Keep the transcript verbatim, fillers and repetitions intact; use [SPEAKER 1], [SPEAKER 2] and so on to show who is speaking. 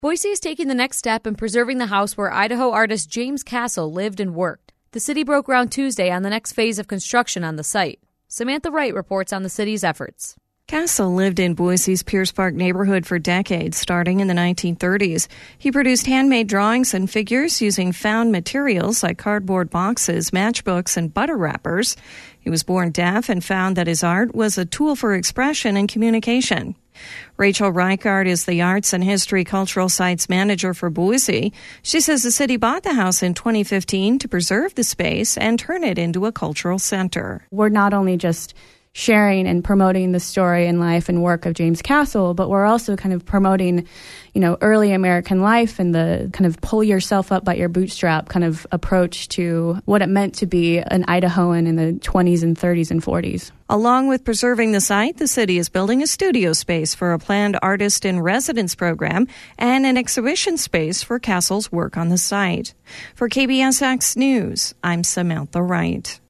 [SPEAKER 1] Boise is taking the next step in preserving the house where Idaho artist James Castle lived and worked. The city broke ground Tuesday on the next phase of construction on the site. Samantha Wright reports on the city's efforts.
[SPEAKER 2] Castle lived in Boise's Pierce Park neighborhood for decades, starting in the nineteen thirties. He produced handmade drawings and figures using found materials like cardboard boxes, matchbooks, and butter wrappers. He was born deaf and found that his art was a tool for expression and communication. Rachel Reichard is the Arts and History Cultural Sites Manager for Boise. She says the city bought the house in twenty fifteen to preserve the space and turn it into a cultural center.
[SPEAKER 3] We're not only just sharing and promoting the story and life and work of James Castle, but we're also kind of promoting, you know, early American life and the kind of pull yourself up by your bootstrap kind of approach to what it meant to be an Idahoan in the twenties and thirties and forties.
[SPEAKER 2] Along with preserving the site, the city is building a studio space for a planned artist in residence program and an exhibition space for Castle's work on the site. For K B S X News, I'm Samantha Wright.